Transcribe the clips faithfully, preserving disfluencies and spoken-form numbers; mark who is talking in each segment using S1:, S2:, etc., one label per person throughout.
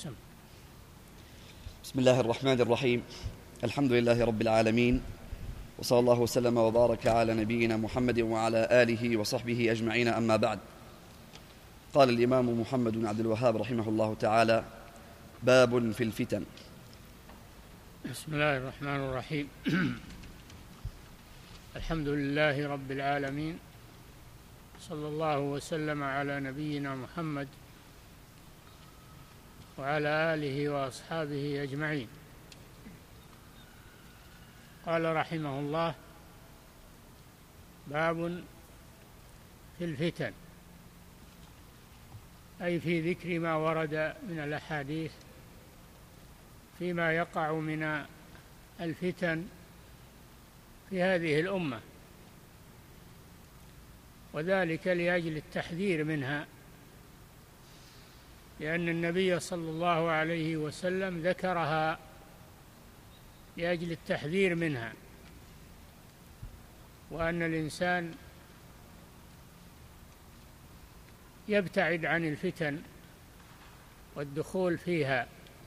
S1: سم.
S2: بسم الله الرحمن الرحيم. الحمد لله رب العالمين، وصلى الله وسلم وبارك على نبينا محمد وعلى آله وصحبه أجمعين، أما بعد. قال الإمام محمد بن عبد الوهاب رحمه الله تعالى: باب في الفتن.
S1: بسم الله الرحمن الرحيم. الحمد لله رب العالمين، صلى الله وسلم على نبينا محمد وعلى آله وأصحابه أجمعين. قال رحمه الله: باب في الفتن، أي في ذكر ما ورد من الأحاديث فيما يقع من الفتن في هذه الأمة، وذلك لأجل التحذير منها، لأن النبي صلى الله عليه وسلم ذكرها لأجل التحذير منها، وأن الإنسان يبتعد عن الفتن والدخول فيها،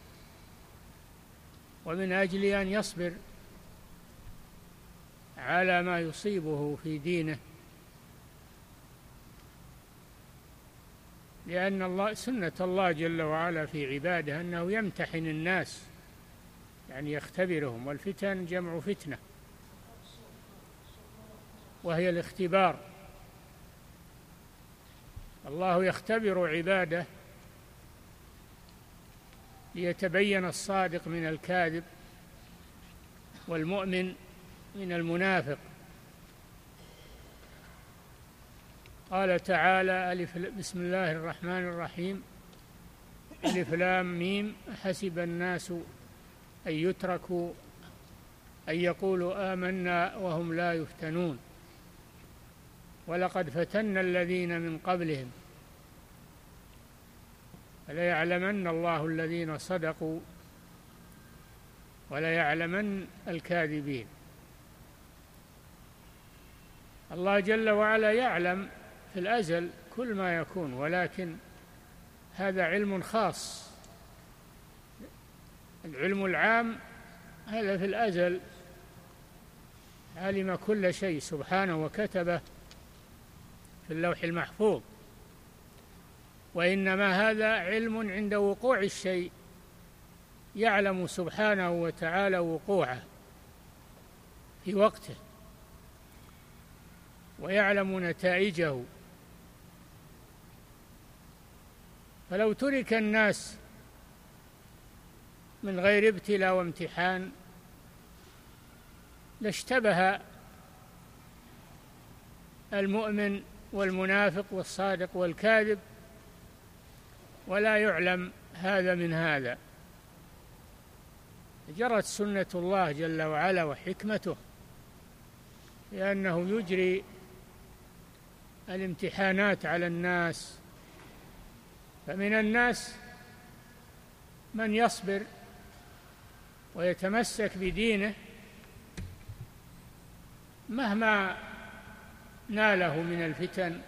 S1: ومن أجل أن يصبر على ما يصيبه في دينه، لأن الله سنة الله جل وعلا في عباده أنه يمتحن الناس، يعني يختبرهم، والفتن جمع فتنة، وهي الاختبار. الله يختبر عباده ليتبين الصادق من الكاذب والمؤمن من المنافق. قال تعالى: ألف بسم الله الرحمن الرحيم ألف لام ميم حسب الناس أن يتركوا أن يقولوا آمنا وهم لا يفتنون ولقد فتنا الذين من قبلهم فليعلمن الله الذين صدقوا وليعلمن الكاذبين. الله جل وعلا يعلم في الأزل كل ما يكون، ولكن هذا علم خاص. العلم العام هذا في الأزل علم كل شيء سبحانه وكتبه في اللوح المحفوظ، وإنما هذا علم عند وقوع الشيء، يعلم سبحانه وتعالى وقوعه في وقته ويعلم نتائجه. فلو ترك الناس من غير ابتلاء وامتحان لاشتبه المؤمن والمنافق والصادق والكاذب، ولا يعلم هذا من هذا. جرت سنة الله جل وعلا وحكمته، لأنه يجري الامتحانات على الناس، فمن الناس من يصبر ويتمسك بدينه مهما ناله من الفتن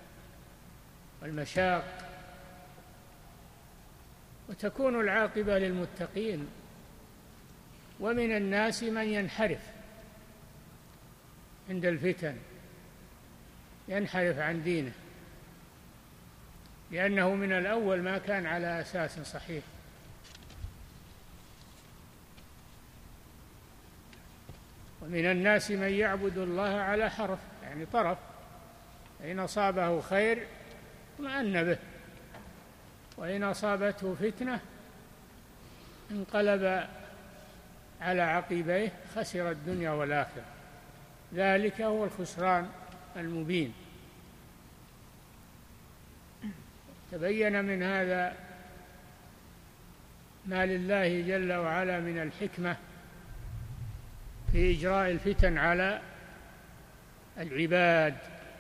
S1: والمشاق، وتكون العاقبة للمتقين. ومن الناس من ينحرف عند الفتن، ينحرف عن دينه، لأنه من الأول ما كان على أساس صحيح. ومن الناس من يعبد الله على حرف، يعني طرف، إن أصابه خير اطمأن به، وإن أصابته فتنة انقلب على عقبيه، خسر الدنيا والآخرة. ذلك هو الخسران المبين. تبين من هذا ما لله جل وعلا من الحكمة في إجراء الفتن على العباد.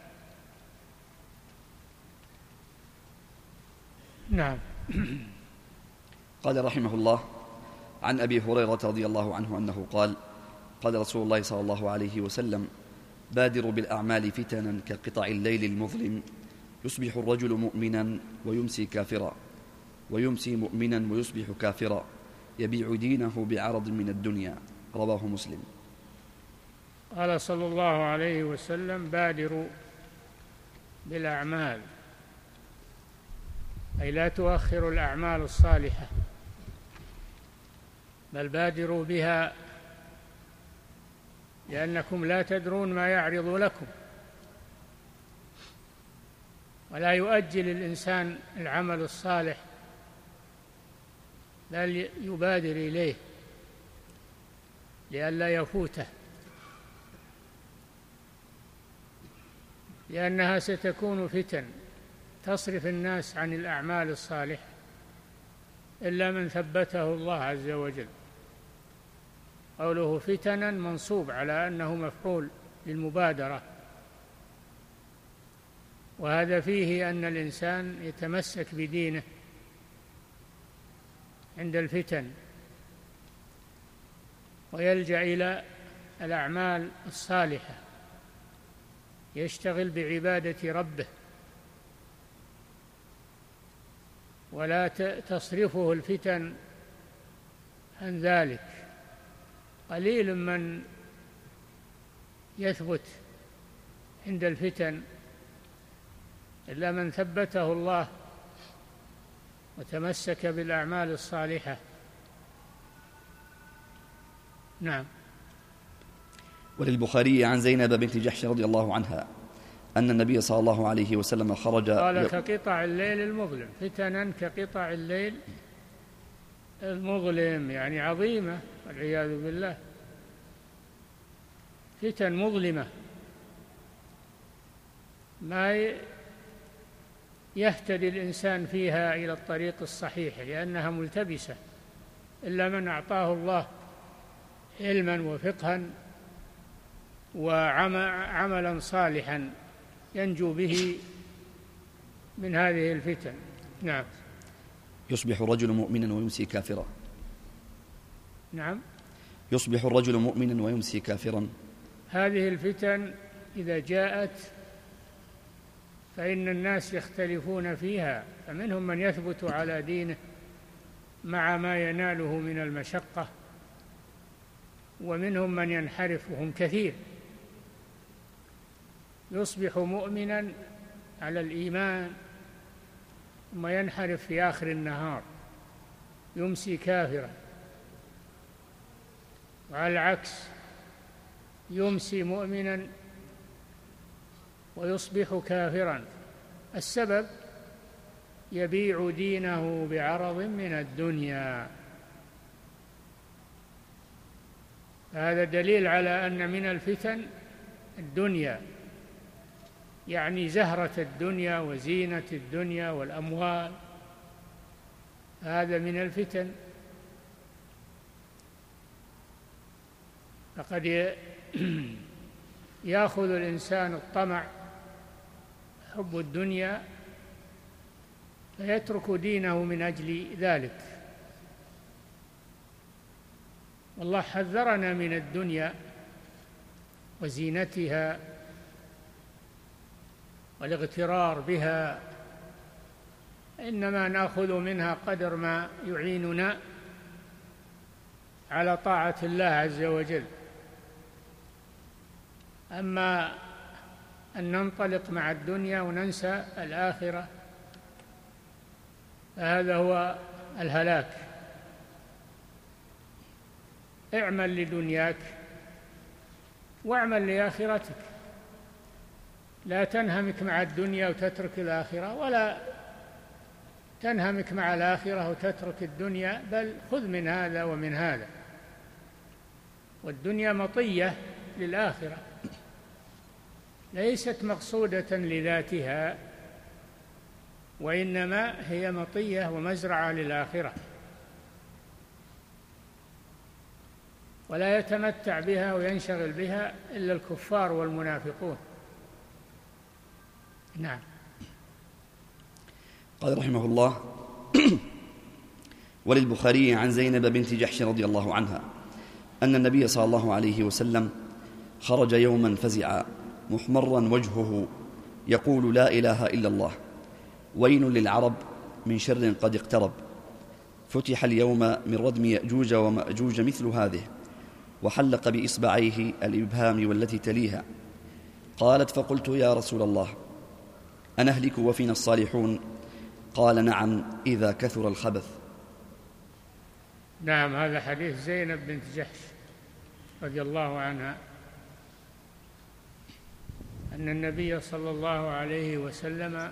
S1: نعم.
S2: قال رحمه الله: عن أبي هريرة رضي الله عنه أنه قال: قال رسول الله صلى الله عليه وسلم: بادروا بالأعمال فتنا كقطع الليل المظلم، يصبح الرجل مؤمنا ويمسي كافرا، ويمسي مؤمنا ويصبح كافرا يبيع دينه بعرض من الدنيا. رواه مسلم.
S1: قال صلى الله عليه وسلم: بادروا بالأعمال، أي لا تؤخروا الأعمال الصالحة، بل بادروا بها، لأنكم لا تدرون ما يعرض لكم. ولا يؤجل الإنسان العمل الصالح، بل يبادر إليه لئلا يفوته، لأنها ستكون فتن تصرف الناس عن الأعمال الصالحة إلا من ثبته الله عز وجل. قوله فتنا منصوب على أنه مفعول للمبادرة، وهذا فيه أن الإنسان يتمسك بدينه عند الفتن، ويلجأ إلى الأعمال الصالحة، يشتغل بعبادة ربه، ولا تصرفه الفتن عن ذلك. قليل من يثبت عند الفتن إلا من ثبته الله وتمسك بالأعمال الصالحة. نعم.
S2: وللبخاري عن زينب بنت جحش رضي الله عنها أن النبي صلى الله عليه وسلم خرج
S1: قال: كقطع الليل المظلم، فتنا كقطع الليل المظلم، يعني عظيمة والعياذ بالله، فتن مظلمة ما يهتدي الإنسان فيها إلى الطريق الصحيح، لأنها ملتبسة، إلا من أعطاه الله علما وفقها وعملا صالحا ينجو به من هذه الفتن. نعم.
S2: يصبح الرجل مؤمنا ويمسي كافرا.
S1: نعم.
S2: يصبح الرجل مؤمنا ويمسي كافرا.
S1: هذه الفتن إذا جاءت فإن الناس يختلفون فيها، فمنهم من يثبت على دينه مع ما يناله من المشقة، ومنهم من ينحرف، وهم كثير. يصبح مؤمنا على الإيمان ثم ينحرف في آخر النهار، يمسي كافرا. وعلى العكس، يمسي مؤمنا ويصبح كافرا. السبب: يبيع دينه بعرض من الدنيا. هذا دليل على أن من الفتن الدنيا، يعني زهرة الدنيا وزينة الدنيا والأموال، هذا من الفتن. فقد يأخذ الإنسان الطمع، حب الدنيا، فيترك دينه من أجل ذلك. والله حذرنا من الدنيا وزينتها والاغترار بها، إنما نأخذ منها قدر ما يعيننا على طاعة الله عز وجل. أما أن ننطلق مع الدنيا وننسى الآخرة فهذا هو الهلاك. اعمل لدنياك واعمل لآخرتك، لا تنهمك مع الدنيا وتترك الآخرة، ولا تنهمك مع الآخرة وتترك الدنيا، بل خذ من هذا ومن هذا. والدنيا مطية للآخرة، ليست مقصودة لذاتها، وإنما هي مطية ومزرعة للآخرة، ولا يتمتع بها وينشغل بها إلا الكفار والمنافقون. نعم.
S2: قال رحمه الله: وللبخاري عن زينب بنت جحش رضي الله عنها أن النبي صلى الله عليه وسلم خرج يوما فزعا محمرا وجهه يقول: لا إله إلا الله، ويل للعرب من شر قد اقترب، فتح اليوم من ردم يأجوج ومأجوج مثل هذه، وحلق بإصبعيه الإبهام والتي تليها. قالت: فقلت: يا رسول الله، أنهلك وفينا الصالحون؟ قال: نعم، إذا كثر الخبث.
S1: نعم، هذا حديث زينب بنت جحش رضي الله عنها أن النبي صلى الله عليه وسلم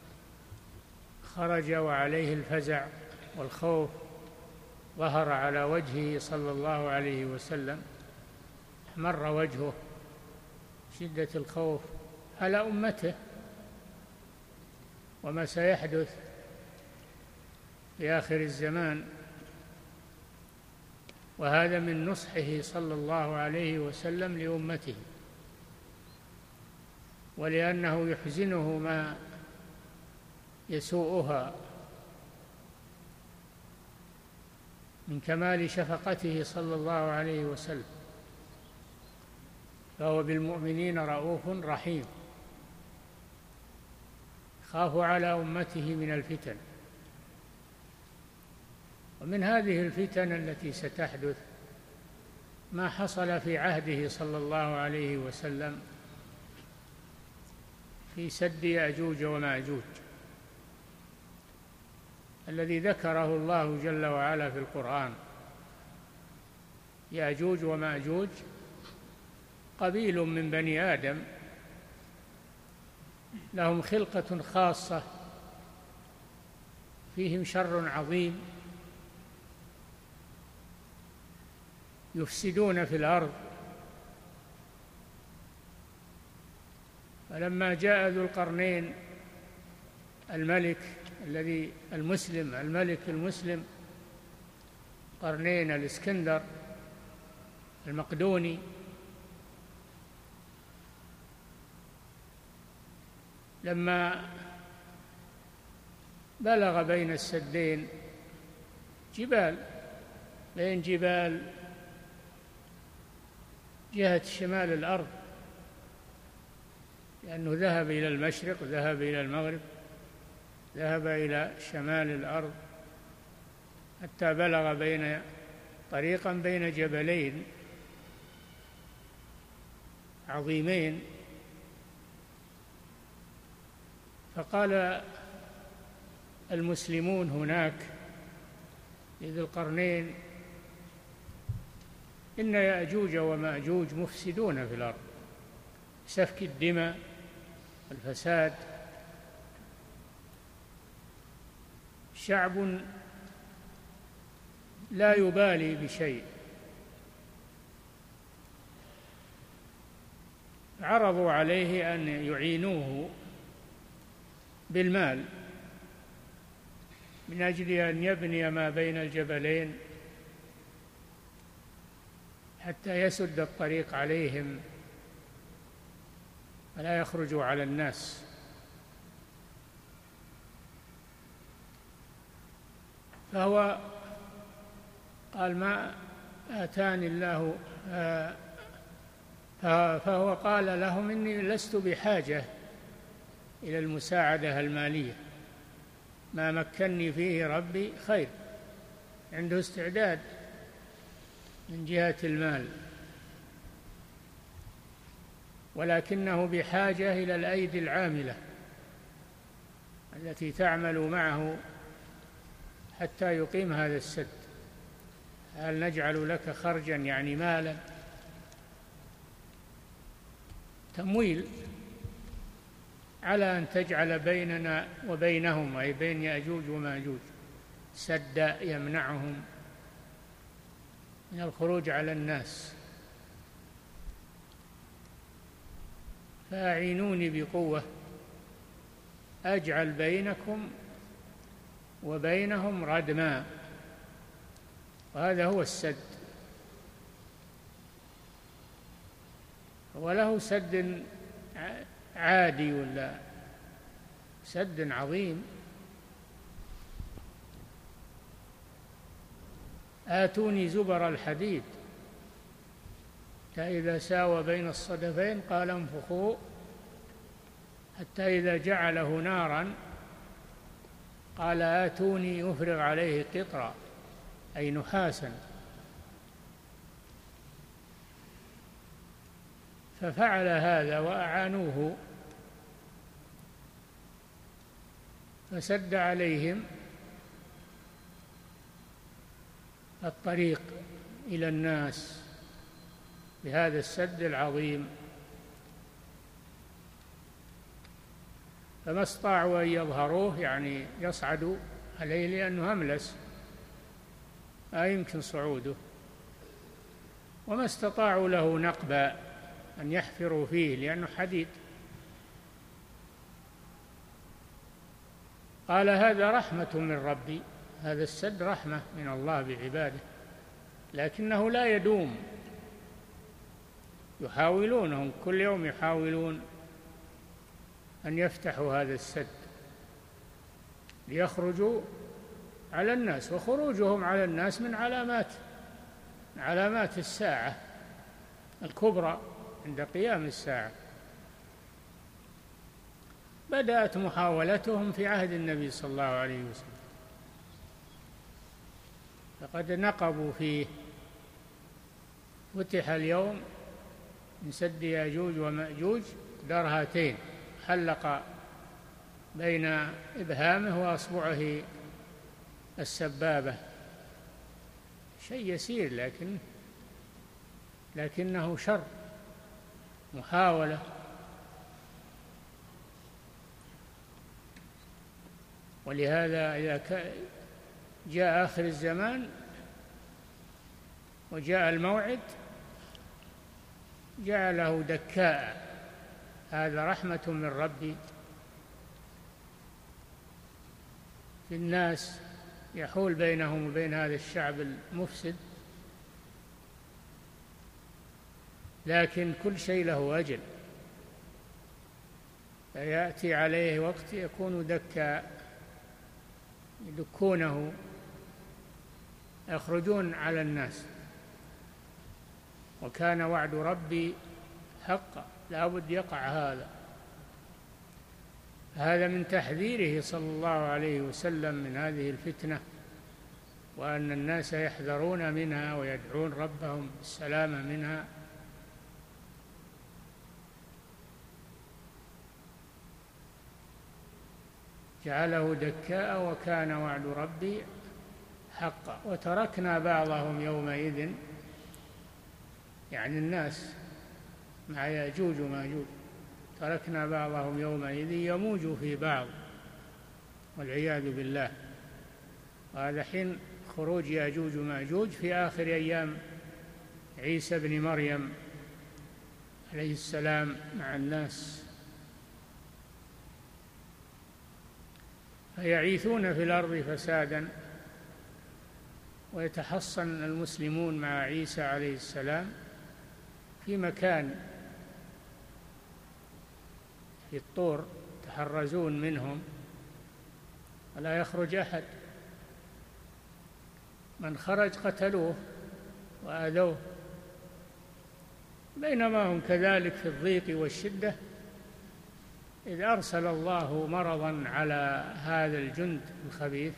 S1: خرج وعليه الفزع والخوف ظهر على وجهه صلى الله عليه وسلم، احمر وجهه شدة الخوف على أمته وما سيحدث في آخر الزمان، وهذا من نصحه صلى الله عليه وسلم لأمته، ولأنه يحزنه ما يسوءها من كمال شفقته صلى الله عليه وسلم، فهو بالمؤمنين رؤوف رحيم، خاف على أمته من الفتن. ومن هذه الفتن التي ستحدث ما حصل في عهده صلى الله عليه وسلم في سد يأجوج ومأجوج الذي ذكره الله جل وعلا في القرآن. يأجوج ومأجوج قبيل من بني آدم لهم خلقة خاصة، فيهم شر عظيم، يفسدون في الأرض. فلما جاء ذو القرنين الملك الذي المسلم الملك المسلم قرنين الإسكندر المقدوني، لما بلغ بين السدين جبال، بين جبال جهة شمال الأرض، لأنه ذهب إلى المشرق وذهب إلى المغرب، ذهب إلى شمال الأرض حتى بلغ بين طريقا بين جبلين عظيمين. فقال المسلمون هناك لذي القرنين: إن يأجوج ومأجوج مفسدون في الأرض، سفك الدماء والفساد، شعب لا يبالي بشيء. عرضوا عليه أن يعينوه بالمال من أجل أن يبني ما بين الجبلين حتى يسد الطريق عليهم ولا يخرجوا على الناس. فهو قال: ما آتاني الله، فهو قال لهم: إني لست بحاجة إلى المساعدة المالية، ما مكنني فيه ربي خير. عنده استعداد من جهة المال، ولكنه بحاجة إلى الأيدي العاملة التي تعمل معه حتى يقيم هذا السد. هل نجعل لك خرجا، يعني مالا، تمويل، على أن تجعل بيننا وبينهم، أي بين يأجوج ومأجوج، سدا يمنعهم من الخروج على الناس، فأعينوني بقوة أجعل بينكم وبينهم ردما. وهذا هو السد. وله سد عادي ولا سد عظيم. آتوني زبر الحديد حتى إذا ساوى بين الصدفين قال انفخوا، حتى إذا جعله نارا قال آتوني أفرغ عليه قطرا أي نحاسا، ففعل هذا وأعانوه فسد عليهم الطريق إلى الناس بهذا السد العظيم، فما استطاعوا أن يظهروه يعني يصعدوا عليه لأنه أملس لا يمكن صعوده، وما استطاعوا له نقبا أن يحفروا فيه لأنه حديد. قال هذا رحمة من ربي، هذا السد رحمة من الله بعباده، لكنه لا يدوم، يحاولونهم كل يوم يحاولون أن يفتحوا هذا السد ليخرجوا على الناس، وخروجهم على الناس من علامات من علامات الساعة الكبرى عند قيام الساعة. بدأت محاولتهم في عهد النبي صلى الله عليه وسلم، فقد نقبوا فيه. فتح اليوم من سد ياجوج ومأجوج درهتين، حلق بين إبهامه وأصبعه السبابة، شيء يسير لكن لكنه شر، محاولة. ولهذا إذا جاء آخر الزمان وجاء الموعد جعله دكاء، هذا رحمة من ربي في الناس، يحول بينهم وبين هذا الشعب المفسد، لكن كل شيء له أجل، فيأتي عليه وقت يكون دكاء، يدكونه، يخرجون على الناس. وكان وعد ربي حقا، لا بد يقع هذا. هذا من تحذيره صلى الله عليه وسلم من هذه الفتنة، وأن الناس يحذرون منها ويدعون ربهم بالسلامة منها. جعله دكاء وكان وعد ربي حقا. وتركنا بعضهم يومئذ، يعني الناس مع ياجوج وماجوج، تركنا بعضهم يومئذ يموج في بعض والعياذ بالله. وهذا حين خروج ياجوج وماجوج في آخر أيام عيسى بن مريم عليه السلام مع الناس، فيعيثون في الأرض فسادا، ويتحصن المسلمون مع عيسى عليه السلام في مكان في الطور، يتحرزون منهم ولا يخرج أحد، من خرج قتلوه وآذوه. بينما هم كذلك في الضيق والشدة، إذ أرسل الله مرضا على هذا الجند الخبيث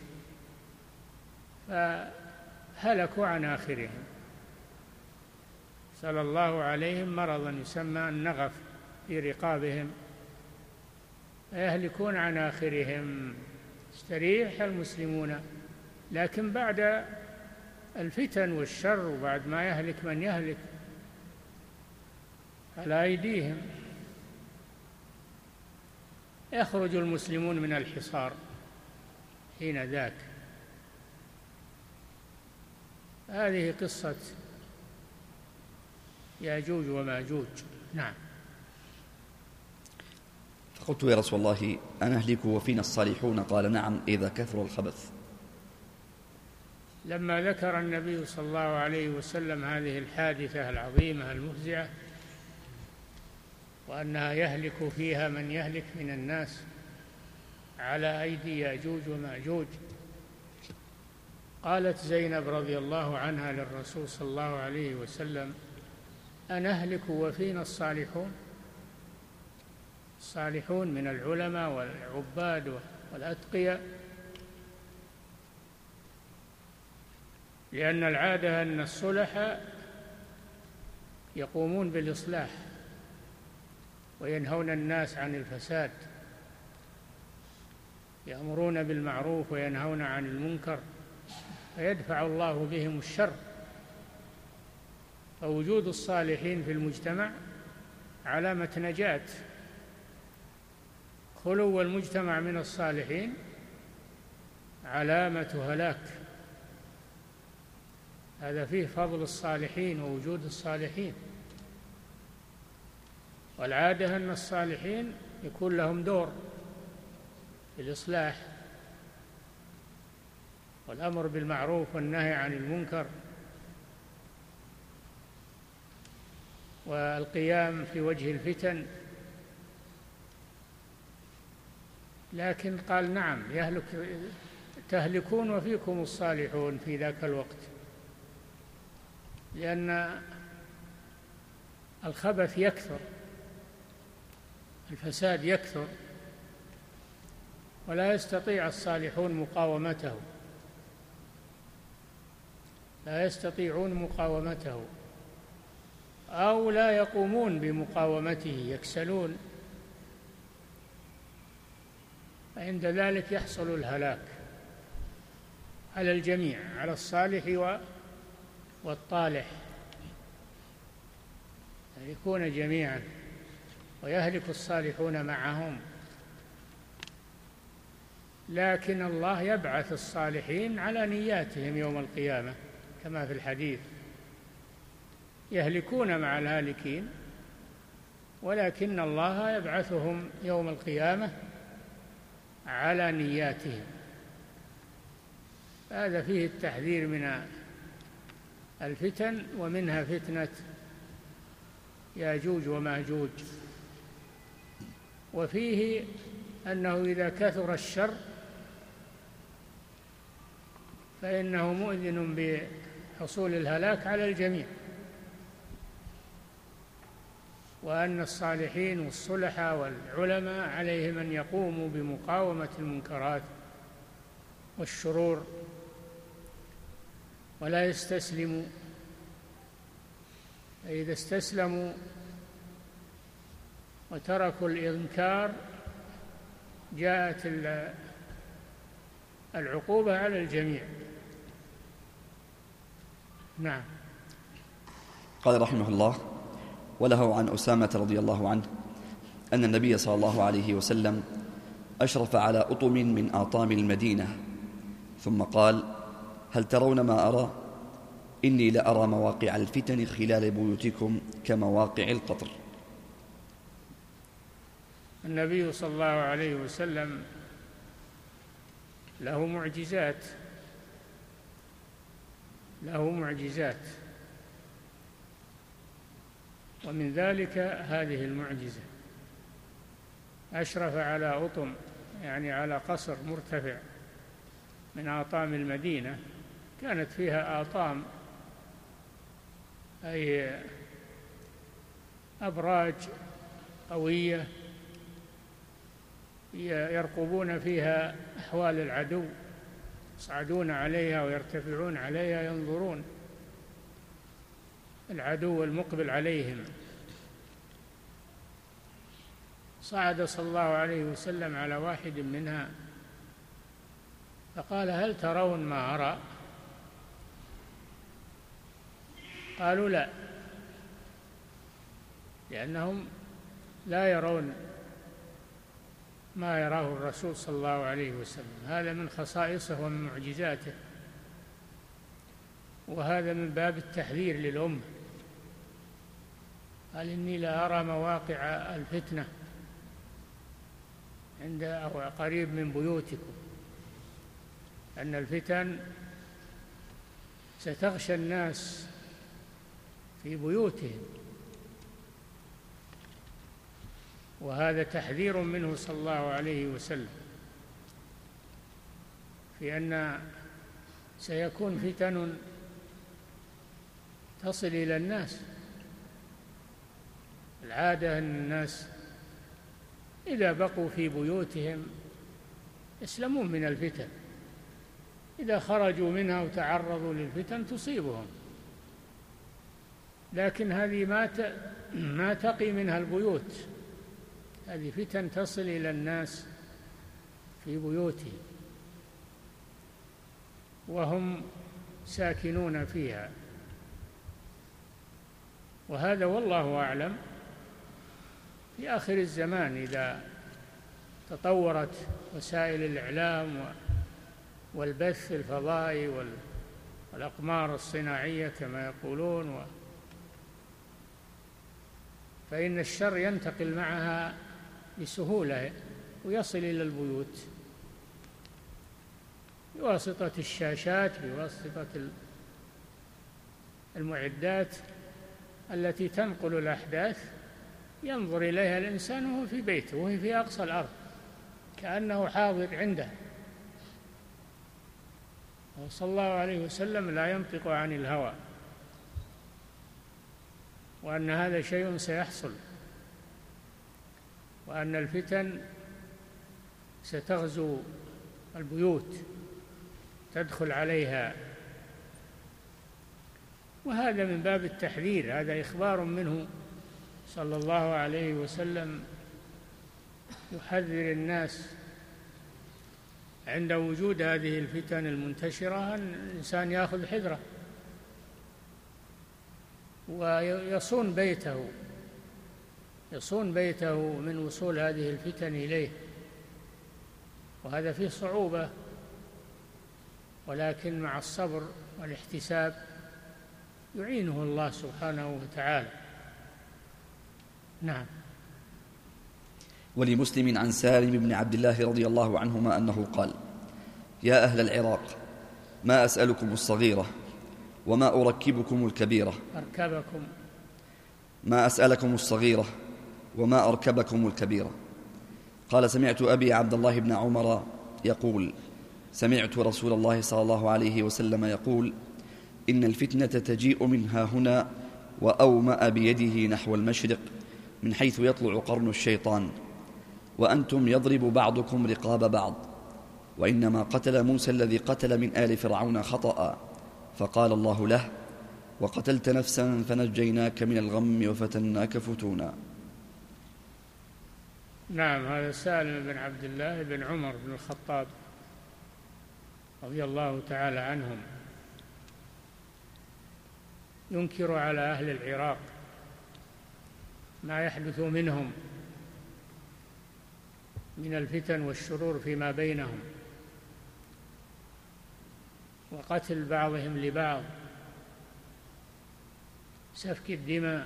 S1: فهلكوا عن آخرهم، أرسل الله عليهم مرضا يسمى النغف في رقابهم فيهلكون عن آخرهم. استريح المسلمون، لكن بعد الفتن والشر وبعد ما يهلك من يهلك على أيديهم، يخرج المسلمون من الحصار حين ذاك. هذه قصة ياجوج وماجوج. نعم.
S2: فقلت يا رسول الله أنهلك وفينا الصالحون؟ قال نعم إذا كثر الخبث.
S1: لما ذكر النبي صلى الله عليه وسلم هذه الحادثة العظيمة المفزعة، وأنها يهلك فيها من يهلك من الناس على أيدي ياجوج وماجوج، قالت زينب رضي الله عنها للرسول صلى الله عليه وسلم: أنهلك وفينا الصالحون؟ الصالحون من العلماء والعباد والأتقياء لأن العادة أن الصلحاء يقومون بالإصلاح وينهون الناس عن الفساد، يأمرون بالمعروف وينهون عن المنكر، فيدفع الله بهم الشر. فوجود الصالحين في المجتمع علامة نجاة. خلو المجتمع من الصالحين علامة هلاك. هذا فيه فضل الصالحين ووجود الصالحين. والعادة أن الصالحين يكون لهم دور في الإصلاح والأمر بالمعروف والنهي عن المنكر والقيام في وجه الفتن. لكن قال نعم يهلك تهلكون وفيكم الصالحون في ذاك الوقت، لأن الخبث يكثر، الفساد يكثر، ولا يستطيع الصالحون مقاومته، لا يستطيعون مقاومته أو لا يقومون بمقاومته، يكسلون، فعند ذلك يحصل الهلاك على الجميع، على الصالح والطالح، يهلكون جميعا ويهلك الصالحون معهم. لكن الله يبعث الصالحين على نياتهم يوم القيامة كما في الحديث، يهلكون مع الهالكين، ولكن الله يبعثهم يوم القيامة على نياتهم. هذا فيه التحذير من الفتن، ومنها فتنة ياجوج وماجوج، وفيه أنه إذا كثر الشر فإنه مؤذن بحصول الهلاك على الجميع، وأن الصالحين والصلحاء والعلماء عليهم أن يقوموا بمقاومة المنكرات والشرور ولا يستسلموا. فإذا استسلموا وتركوا الإنكار جاءت العقوبة على الجميع. نعم.
S2: قال رحمه الله: وله عن أسامة رضي الله عنه أن النبي صلى الله عليه وسلم أشرف على أطم من آطام المدينة ثم قال: هل ترون ما أرى؟ إني لأرى مواقع الفتن خلال بيوتكم كمواقع القطر.
S1: النبي صلى الله عليه وسلم له معجزات له معجزات ومن ذلك هذه المعجزة: أشرف على أطم، يعني على قصر مرتفع من آطام المدينة، كانت فيها آطام أي أبراج قوية يرقبون فيها أحوال العدو، يصعدون عليها ويرتفعون عليها، ينظرون العدو المقبل عليهم. صعد صلى الله عليه وسلم على واحد منها فقال: هل ترون ما أرى؟ قالوا: لا، لأنهم لا يرون ما يراه الرسول صلى الله عليه وسلم، هذا من خصائصه ومن معجزاته، وهذا من باب التحذير للأمة. قال: إني لا أرى مواقع الفتنة عند أو قريب من بيوتكم، أن الفتن ستغشى الناس في بيوتهم، وهذا تحذير منه صلى الله عليه وسلم في أن سيكون فتن تصل إلى الناس. العادة أن الناس إذا بقوا في بيوتهم يسلمون من الفتن، إذا خرجوا منها وتعرضوا للفتن تصيبهم، لكن هذه ما ما تقي منها البيوت، هذه فتن تصل إلى الناس في بيوتهم وهم ساكنون فيها. وهذا والله أعلم في آخر الزمان إذا تطورت وسائل الإعلام والبث الفضائي والأقمار الصناعية كما يقولون، فإن الشر ينتقل معها بسهولة ويصل إلى البيوت بواسطة الشاشات، بواسطة المعدات التي تنقل الأحداث، ينظر إليها الإنسان وهو في بيته وهي في أقصى الأرض كأنه حاضر عنده. صلى الله عليه وسلم لا ينطق عن الهوى، وأن هذا شيء سيحصل، وأن الفتن ستغزو البيوت تدخل عليها، وهذا من باب التحذير، هذا إخبار منه صلى الله عليه وسلم يحذر الناس عند وجود هذه الفتن المنتشرة أن الإنسان يأخذ حذره ويصون بيته يصون بيته من وصول هذه الفتن إليه، وهذا فيه صعوبة، ولكن مع الصبر والاحتساب يعينه الله سبحانه وتعالى. نعم.
S2: ولمسلم عن سالم بن عبد الله رضي الله عنهما أنه قال: يا أهل العراق، ما أسألكم الصغيرة وما أركبكم الكبيرة
S1: أركبكم
S2: ما أسألكم الصغيرة وما أركبكم الكبيرة. قال: سمعت أبي عبد الله بن عمر يقول: سمعت رسول الله صلى الله عليه وسلم يقول: إن الفتنة تجيء من ها هنا، وأومأ بيده نحو المشرق من حيث يطلع قرن الشيطان، وأنتم يضرب بعضكم رقاب بعض، وإنما قتل موسى الذي قتل من آل فرعون خطأ، فقال الله له: وقتلت نفسا فنجيناك من الغم وفتناك فتونا.
S1: نعم. هذا سالم بن عبد الله بن عمر بن الخطاب رضي الله تعالى عنهم ينكر على أهل العراق ما يحدث منهم من الفتن والشرور فيما بينهم، وقتل بعضهم لبعض، سفك الدماء.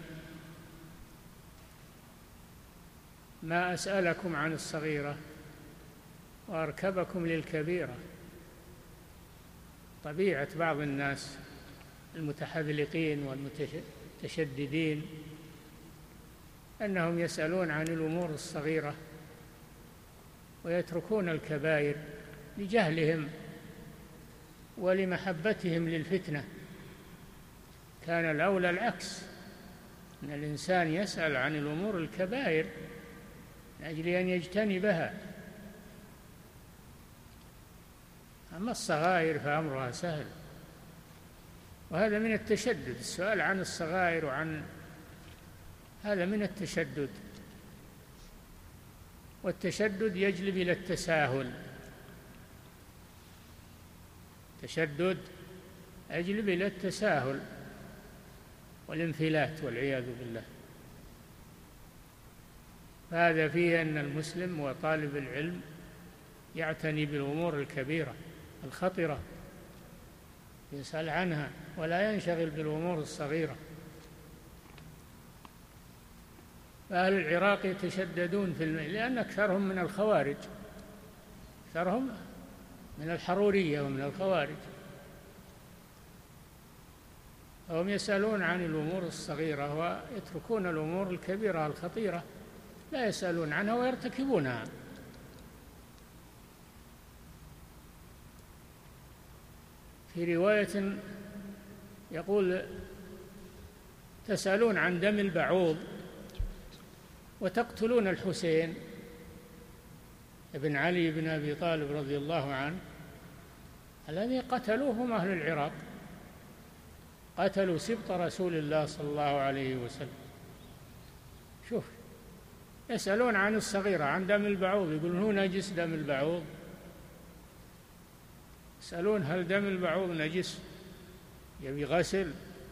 S1: ما أسألكم عن الصغيرة وأركبكم للكبيرة. طبيعة بعض الناس المتحذلقين والمتشددين أنهم يسألون عن الأمور الصغيرة ويتركون الكبائر لجهلهم ولمحبتهم للفتنة. كان الأولى العكس، أن الإنسان يسأل عن الأمور الكبائر من أجل أن يجتنبها، أما الصغائر فأمرها سهل. وهذا من التشدد، السؤال عن الصغائر وعن هذا من التشدد، والتشدد يجلب إلى التساهل. تشدد يجلب إلى التساهل والانفلات والعياذ بالله. فهذا فيه أن المسلم وطالب العلم يعتني بالأمور الكبيرة الخطرة، يسأل عنها ولا ينشغل بالأمور الصغيرة. فأهل العراق يتشددون في الم... لأن أكثرهم من الخوارج، أكثرهم من الحرورية ومن الخوارج، فهم يسألون عن الأمور الصغيرة ويتركون الأمور الكبيرة الخطيرة، لا يسألون عنها ويرتكبونها. في رواية يقول: تسألون عن دم البعوض وتقتلون الحسين ابن علي بن أبي طالب رضي الله عنه، الذي قتلوهم أهل العراق، قتلوا سبط رسول الله صلى الله عليه وسلم. شوف، يسألون عن الصغيرة، عن دم البعوض، يقولون هو نجس دم البعوض؟ يسألون هل دم البعوض نجس يبي غسل؟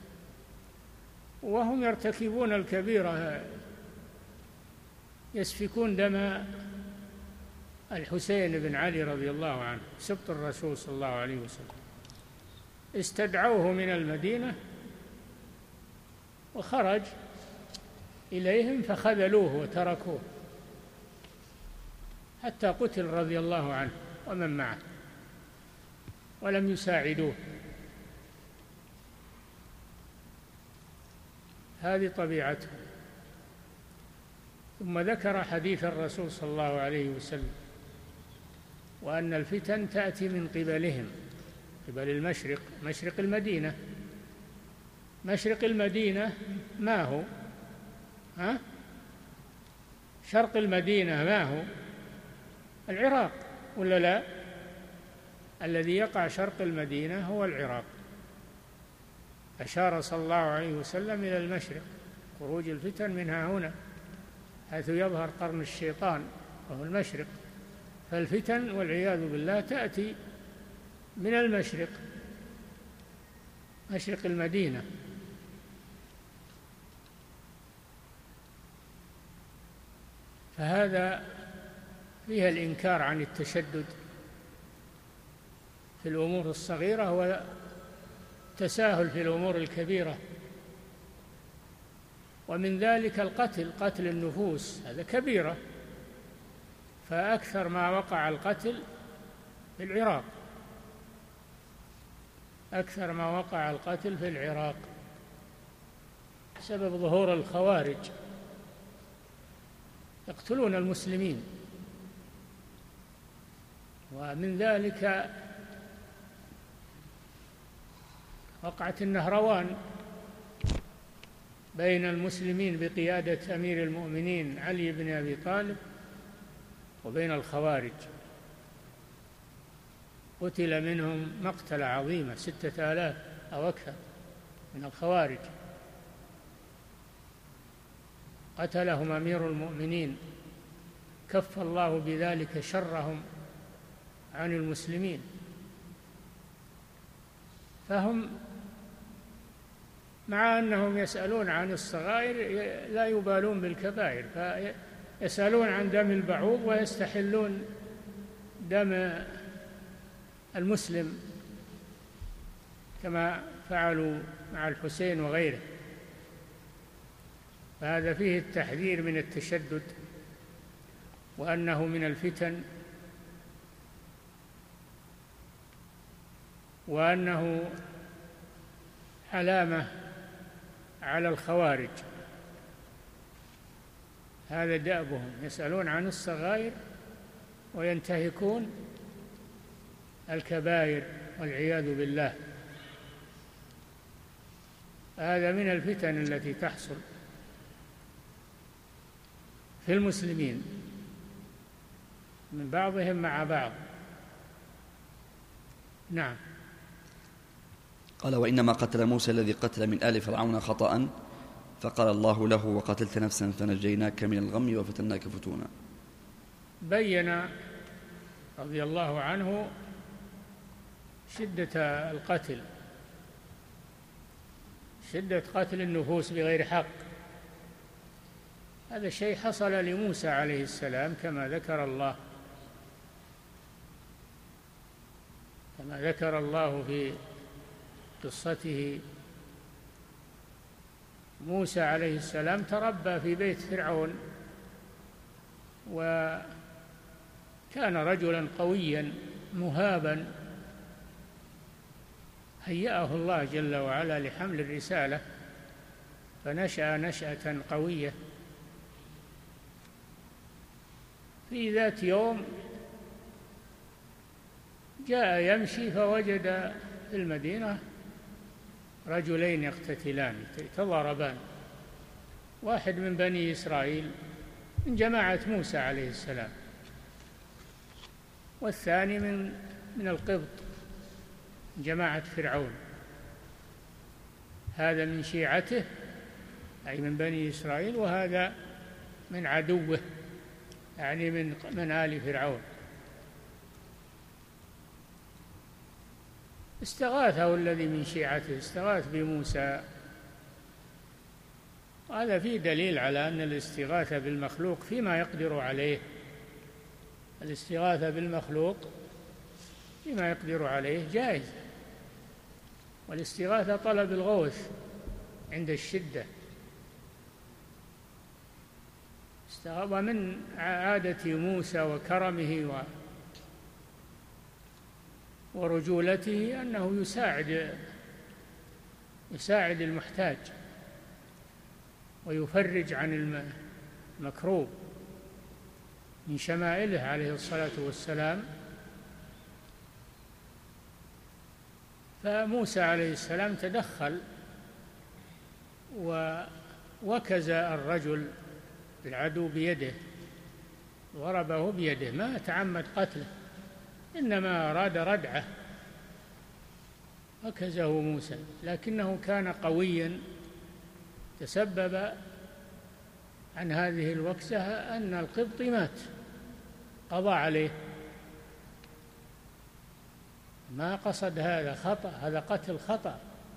S1: وهم يرتكبون الكبيرة، يسفكون دم الحسين بن علي رضي الله عنه سبط الرسول صلى الله عليه وسلم. استدعوه من المدينة وخرج إليهم فخذلوه وتركوه حتى قتل رضي الله عنه ومن معه، ولم يساعدوه. هذه طبيعته. ثم ذكر حديث الرسول صلى الله عليه وسلم وأن الفتن تأتي من قبلهم، قبل المشرق، مشرق المدينة. مشرق المدينة ما هو؟ ها؟ شرق المدينة ما هو؟ العراق ولا لا؟ الذي يقع شرق المدينة هو العراق. أشار صلى الله عليه وسلم إلى المشرق، خروج الفتن منها هنا حيث يظهر قرن الشيطان وهو المشرق. فالفتن والعياذ بالله تأتي من المشرق، مشرق المدينة. فهذا فيها الإنكار عن التشدد في الأمور الصغيرة والتساهل في الأمور الكبيرة. ومن ذلك القتل، قتل النفوس، هذا كبيرة. فأكثر ما وقع القتل في العراق، أكثر ما وقع القتل في العراق بسبب ظهور الخوارج يقتلون المسلمين. ومن ذلك وقعة النهروان بين المسلمين بقيادة أمير المؤمنين علي بن أبي طالب وبين الخوارج، قتل منهم مقتلة عظيمة، ستة آلاف أو أكثر من الخوارج قتلهم أمير المؤمنين، كف الله بذلك شرهم عن المسلمين. فهم مع أنهم يسألون عن الصغائر لا يبالون بالكبائر، فيسألون عن دم البعوض ويستحلون دم المسلم كما فعلوا مع الحسين وغيره. فهذا فيه التحذير من التشدد، وأنه من الفتن، وأنه علامة على الخوارج. هذا دأبهم، يسألون عن الصغائر وينتهكون الكبائر والعياذ بالله. هذا من الفتن التي تحصل في المسلمين من بعضهم مع بعض. نعم.
S2: قال: وإنما قتل موسى الذي قتل من آل فرعون خطأ، فقال الله له: وقتلت نفسا فنجيناك من الغم وفتناك فتونا.
S1: بين رضي الله عنه شدة القتل، شدة قتل النفوس بغير حق. هذا الشيء حصل لموسى عليه السلام كما ذكر الله كما ذكر الله في قصته. موسى عليه السلام تربى في بيت فرعون، وكان رجلا قويا مهابا، هيأه الله جل وعلا لحمل الرسالة، فنشأ نشأة قوية. في ذات يوم جاء يمشي فوجد في المدينة رجلين يقتتلان يتضاربان، واحد من بني إسرائيل من جماعة موسى عليه السلام، والثاني من من القبط جماعة فرعون، هذا من شيعته أي من بني إسرائيل، وهذا من عدوه يعني من من آل فرعون. استغاثه الذي من شيعته، استغاث بموسى. هذا فيه دليل على أن الاستغاثة بالمخلوق فيما يقدر عليه، الاستغاثة بالمخلوق فيما يقدر عليه جائز، والاستغاثة طلب الغوث عند الشدة. ومن عادة موسى وكرمه و ورجولته أنه يساعد يساعد المحتاج ويفرج عن المكروب. من شمائله عليه الصلاة والسلام. فموسى عليه السلام تدخل ووكز الرجل العدو بيده، ضربه بيده، ما تعمد قتله، إنما أراد ردعه، وكزه موسى، لكنه كان قويا. تسبب عن هذه الوكسة أن القبطي مات، قضى عليه، ما قصد هذا، خطأ، هذا قتل خطأ.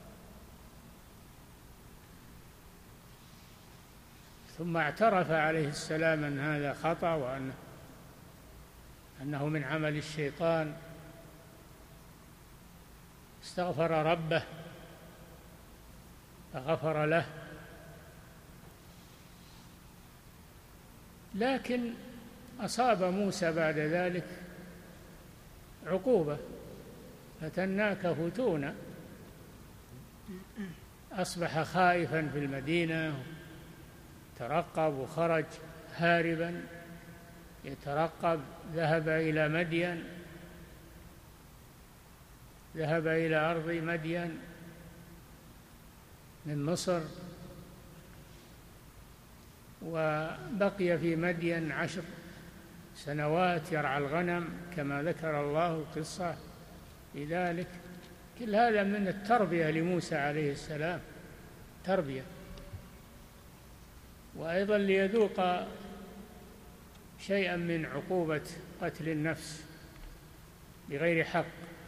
S1: ثم اعترف عليه السلام أن هذا خطأ وأن أنه من عمل الشيطان، استغفر ربه فغفر له. لكن أصاب موسى بعد ذلك عقوبة، فتناك فتونا، أصبح خائفا في المدينة، ترقب وخرج هاربا يترقب، ذهب إلى مدين، ذهب إلى أرض مدين من مصر، وبقي في مدين عشر سنوات يرعى الغنم كما ذكر الله القصة في ذلك. كل هذا من التربية لموسى عليه السلام، تربية، وأيضا ليذوق شيئا من عقوبة قتل النفس بغير حق،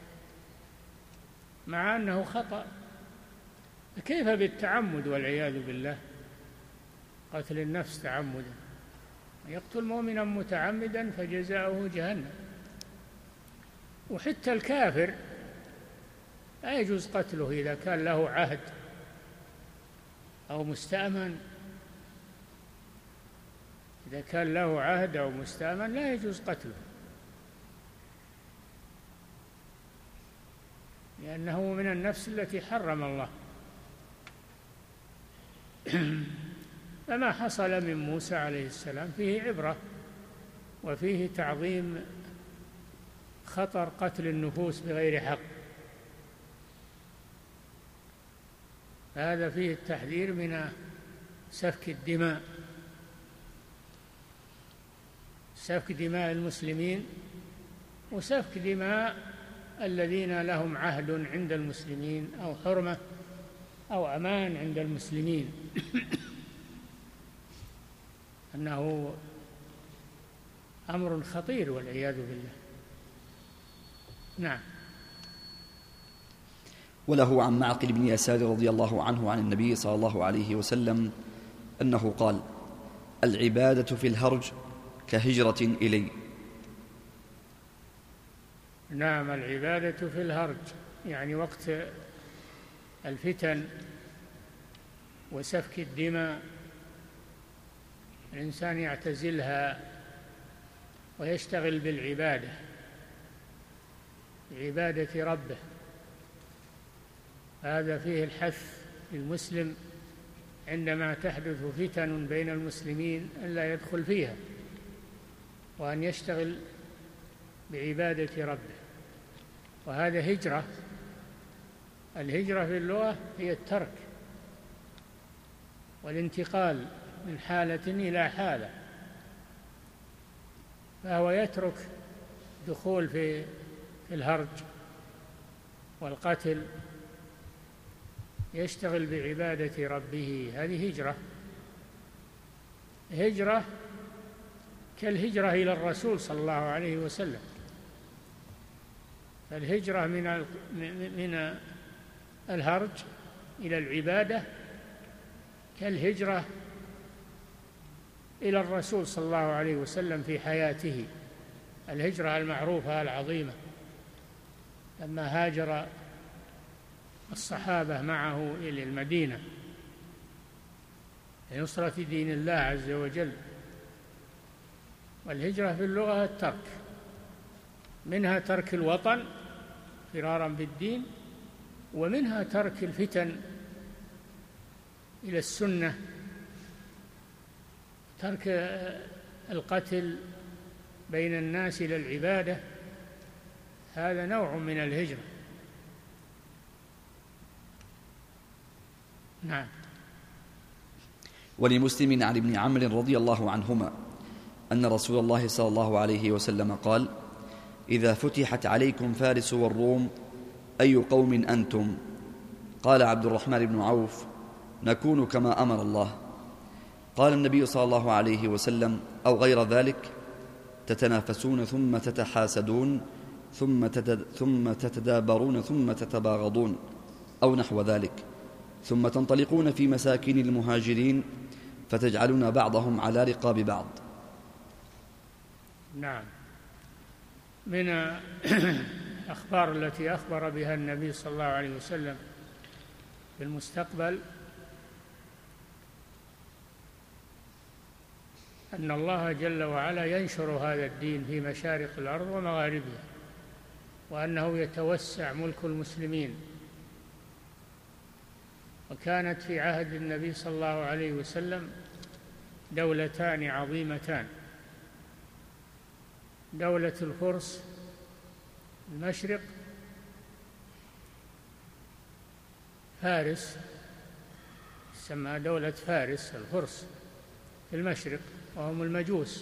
S1: مع أنه خطأ. كيف بالتعمد والعياذ بالله؟ قتل النفس تعمدا، يقتل مؤمنا متعمدا فجزاؤه جهنم. وحتى الكافر لا يجوز قتله إذا كان له عهد أو مستأمن، إذا كان له عهد أو مستأمن لا يجوز قتله، لأنه من النفس التي حرم الله. فما حصل من موسى عليه السلام فيه عبرة، وفيه تعظيم خطر قتل النفوس بغير حق. هذا فيه التحذير من سفك الدماء، سفك دماء المسلمين وسفك دماء الذين لهم عهد عند المسلمين أو حرمة أو أمان عند المسلمين، أنه أمر خطير والعياذ بالله. نعم.
S2: وله عن معقل بن يسار رضي الله عنه عن النبي صلى الله عليه وسلم أنه قال: العبادة في الهرج كهجرة إلي.
S1: نعم، العبادة في الهرج يعني وقت الفتن وسفك الدماء الإنسان يعتزلها ويشتغل بالعبادة، بعبادة ربه. هذا فيه الحث للمسلم عندما تحدث فتن بين المسلمين ألا يدخل فيها، وأن يشتغل بعبادة ربه. وهذا هجرة. الهجرة في اللغة هي الترك والانتقال من حالة إلى حالة، فهو يترك دخول في الهرج والقتل، يشتغل بعبادة ربه، هذه هجرة. هجرة كالهجرة إلى الرسول صلى الله عليه وسلم. الهجرة من من الهرج إلى العبادة كالهجرة إلى الرسول صلى الله عليه وسلم في حياته، الهجرة المعروفة العظيمة لما هاجر الصحابة معه إلى المدينة لنصرة دين الله عز وجل. والهجرة في اللغة الترك، منها ترك الوطن فرارا بالدين، ومنها ترك الفتن إلى السنة، ترك القتل بين الناس إلى العبادة، هذا نوع من الهجرة. نعم.
S2: ولمسلم عن ابن عمرو رضي الله عنهما أن رسول الله صلى الله عليه وسلم قال: إذا فتحت عليكم فارس والروم أي قوم أنتم؟ قال عبد الرحمن بن عوف: نكون كما أمر الله. قال النبي صلى الله عليه وسلم: أو غير ذلك، تتنافسون ثم تتحاسدون ثم ثم تتدابرون ثم تتباغضون، أو نحو ذلك، ثم تنطلقون في مساكن المهاجرين فتجعلون بعضهم على رقاب بعض.
S1: نعم. من الأخبار التي أخبر بها النبي صلى الله عليه وسلم في المستقبل أن الله جل وعلا ينشر هذا الدين في مشارق الأرض ومغاربها، وأنه يتوسع ملك المسلمين. وكانت في عهد النبي صلى الله عليه وسلم دولتان عظيمتان: دولة الفرس المشرق، فارس، تسمى دولة فارس الفرس في المشرق وهم المجوس،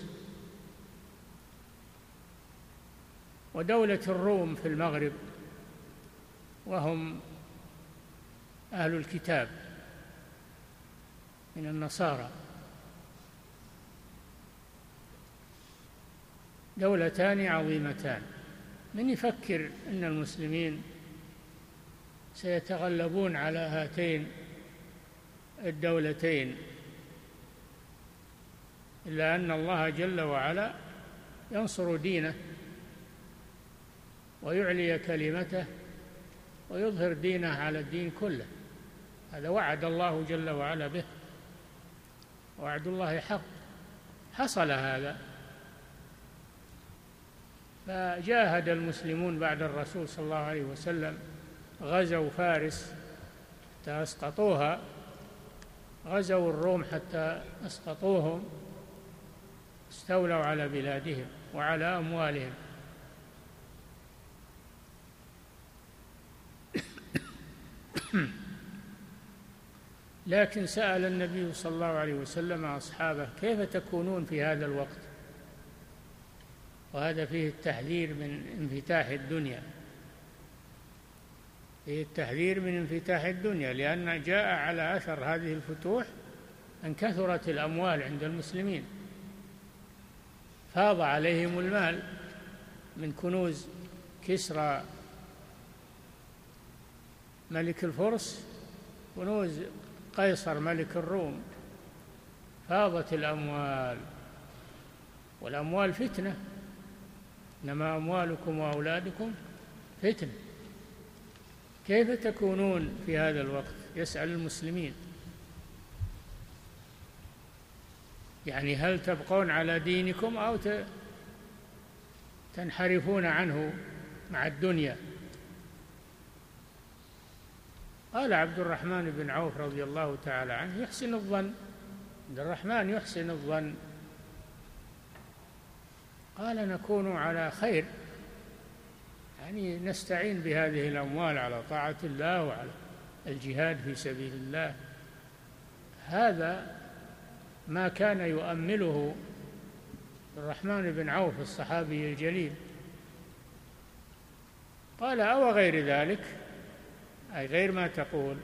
S1: ودولة الروم في المغرب وهم أهل الكتاب من النصارى. دولتان عظيمتان. من يفكر أن المسلمين سيتغلبون على هاتين الدولتين، إلا أن الله جل وعلا ينصر دينه ويعلي كلمته ويظهر دينه على الدين كله. هذا وعد الله جل وعلا به، وعد الله حق، حصل هذا. فجاهد المسلمون بعد الرسول صلى الله عليه وسلم، غزوا فارس حتى أسقطوها، غزوا الروم حتى أسقطوهم، استولوا على بلادهم وعلى أموالهم. لكن سأل النبي صلى الله عليه وسلم أصحابه: كيف تكونون في هذا الوقت؟ وهذا فيه التحذير من انفتاح الدنيا، فيه التحذير من انفتاح الدنيا، لأن جاء على أثر هذه الفتوح أن كثرت الأموال عند المسلمين، فاض عليهم المال من كنوز كسرى ملك الفرس، كنوز قيصر ملك الروم، فاضت الأموال، والأموال فتنة، إنما أموالكم وأولادكم فتنة. كيف تكونون في هذا الوقت؟ يسأل المسلمين، يعني هل تبقون على دينكم أو تنحرفون عنه مع الدنيا؟ قال عبد الرحمن بن عوف رضي الله تعالى عنه: يحسن الظن، عبد الرحمن يحسن الظن. قال: نكون على خير، يعني نستعين بهذه الأموال على طاعة الله وعلى الجهاد في سبيل الله. هذا ما كان يؤمله الرحمن بن عوف الصحابي الجليل. قال: أو غير ذلك، أي غير ما تقول،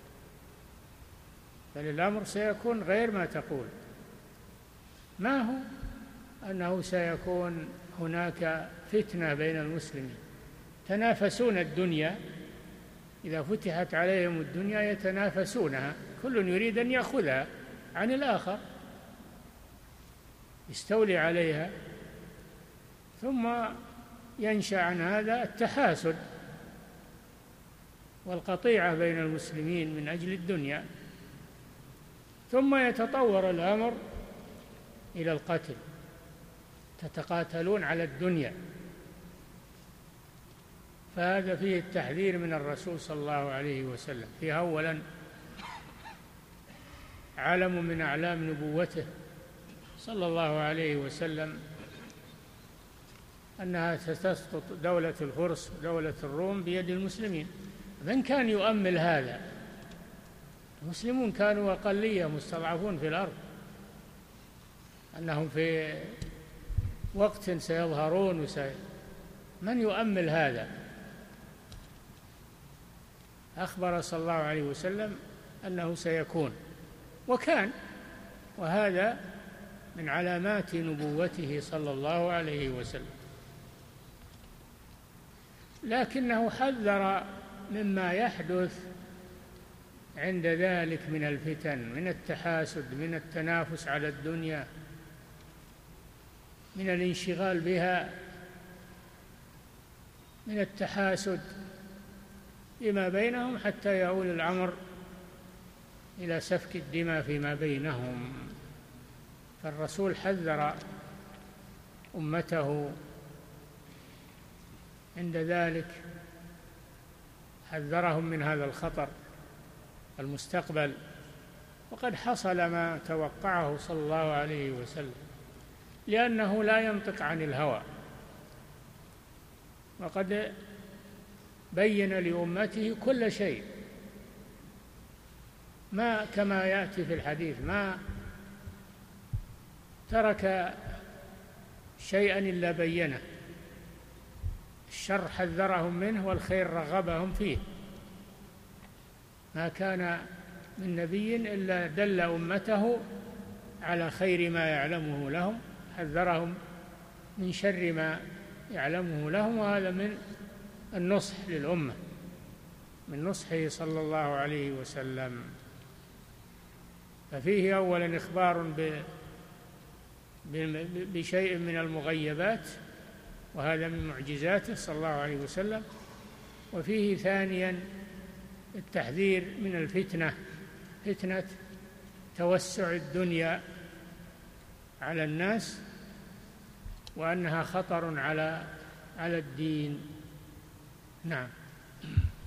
S1: بل الأمر سيكون غير ما تقول. ما هو؟ أنه سيكون هناك فتنة بين المسلمين، تنافسون الدنيا، إذا فتحت عليهم الدنيا يتنافسونها، كل يريد أن يأخذها عن الآخر، يستولي عليها، ثم ينشأ عن هذا التحاسد والقطيعة بين المسلمين من أجل الدنيا، ثم يتطور الأمر إلى القتل، تتقاتلون على الدنيا. فهذا فيه التحذير من الرسول صلى الله عليه وسلم. فيه أولا علم من أعلام نبوته صلى الله عليه وسلم أنها ستسقط دولة الفرس ودولة الروم بيد المسلمين. من كان يؤمل هذا؟ المسلمون كانوا أقلية مستضعفون في الأرض، أنهم في وقت سيظهرون وسي... من يؤمل هذا؟ أخبر صلى الله عليه وسلم أنه سيكون، وكان، وهذا من علامات نبوته صلى الله عليه وسلم. لكنه حذر مما يحدث عند ذلك من الفتن، من التحاسد، من التنافس على الدنيا، من الانشغال بها، من التحاسد فيما بينهم، حتى يؤول الأمر إلى سفك الدماء فيما بينهم. فالرسول حذر أمته عند ذلك، حذرهم من هذا الخطر المستقبل، وقد حصل ما توقعه صلى الله عليه وسلم، لأنه لا ينطق عن الهوى، وقد بين لأمته كل شيء، ما كما يأتي في الحديث، ما ترك شيئا إلا بينه. الشر حذرهم منه والخير رغبهم فيه. ما كان من نبي إلا دل أمته على خير ما يعلمه لهم، حذرهم من شر ما يعلمه لهم، وهذا من النصح للأمة، من نصحه صلى الله عليه وسلم. ففيه أولا إخبار بشيء من المغيبات، وهذا من معجزاته صلى الله عليه وسلم. وفيه ثانيا التحذير من الفتنة، فتنة توسع الدنيا على الناس، وأنها خطر على على الدين. نعم.